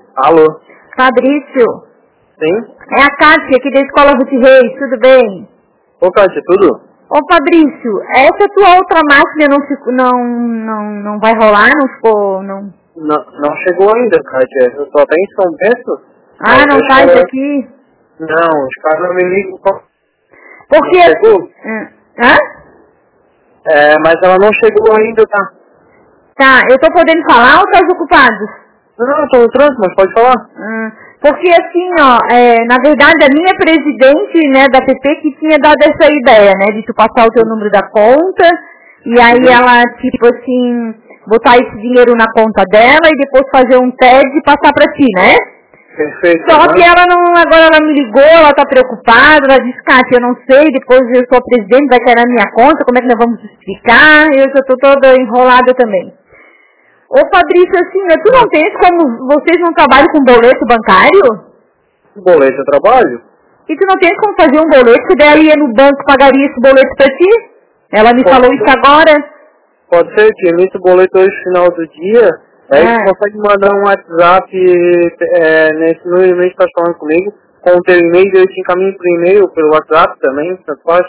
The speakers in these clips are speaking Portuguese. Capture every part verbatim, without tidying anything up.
Alô? Fabrício? Sim? É a Kátia aqui da Escola Ruth Reis, tudo bem? Ô, Kátia, tudo? Ô, Fabrício, essa tua outra máquina não, ficou, não, não, não vai rolar? Não ficou... Não, não, não chegou ainda, Kátia. Eu tô até em São Bento. ah, não tá isso cara... aqui? Não, os caras não me ligam. Porque... Não chegou? Hã? É, mas ela não chegou ainda, tá? Tá, eu tô podendo falar ou estás ocupado? Não, não, eu tô no trânsito, mas pode falar. Hum, porque assim, ó, é, na verdade a minha presidente, né, da P P que tinha dado essa ideia, né, de tu passar o teu número da conta, e aí Uhum. ela, tipo assim, botar esse dinheiro na conta dela e depois fazer um T E D e passar pra ti, né? Perfeito. Só né? que ela não, agora ela me ligou, ela tá preocupada, ela disse, Kátia, eu não sei, depois eu sou a presidente, vai cair na minha conta, como é que nós vamos justificar? Eu já tô toda enrolada também. Ô Fabrício, assim, né, tu não tens como, vocês não trabalham com boleto bancário? Boleto eu trabalho? E tu não tens como fazer um boleto, que daí ela ia no banco e pagaria esse boleto pra ti? Ela me Pode falou ser. isso agora. Pode ser, que emite o boleto hoje no final do dia. Aí Ah. você consegue mandar um WhatsApp é, nesse no e-mail que tá falando comigo. Com o teu e-mail, eu te encaminho pro e-mail, pelo WhatsApp também, tanto faz.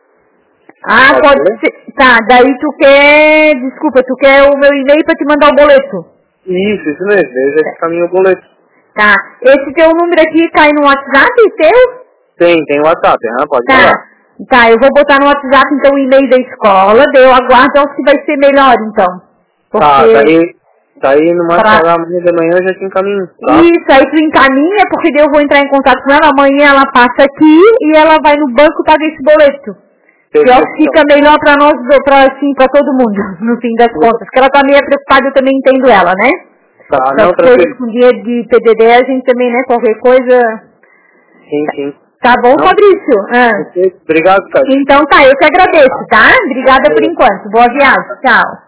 Ah, Pode pode ser? ser. Tá, daí tu quer, desculpa, tu quer o meu e-mail pra te mandar o boleto. Isso, isso mesmo. Eu já te encaminho o boleto. Tá, esse teu número aqui cai no WhatsApp, teu? Tem, tem WhatsApp, né? Pode Tá, falar. tá, eu vou botar no WhatsApp então o e-mail da escola, daí eu aguardo, então que vai ser melhor então. Porque Tá, daí, daí no mais pra... tardar amanhã de manhã eu já te encaminho, tá? Isso, aí tu encaminha, porque daí eu vou entrar em contato com ela, amanhã ela passa aqui e ela vai no banco e paga esse boleto. Que é o que fica melhor pra nós, pra, assim, pra todo mundo, no fim das contas. Porque ela tá meio preocupada, eu também entendo ela, né? Tá, Essas não, coisas tranquilo. com dia de P D D, a gente também, né, qualquer coisa... Sim, sim. Tá bom, Não. Fabrício? Ah. Ok, obrigado, cara. Então tá, eu que agradeço, tá? Obrigada por enquanto. Boa viagem. Tchau.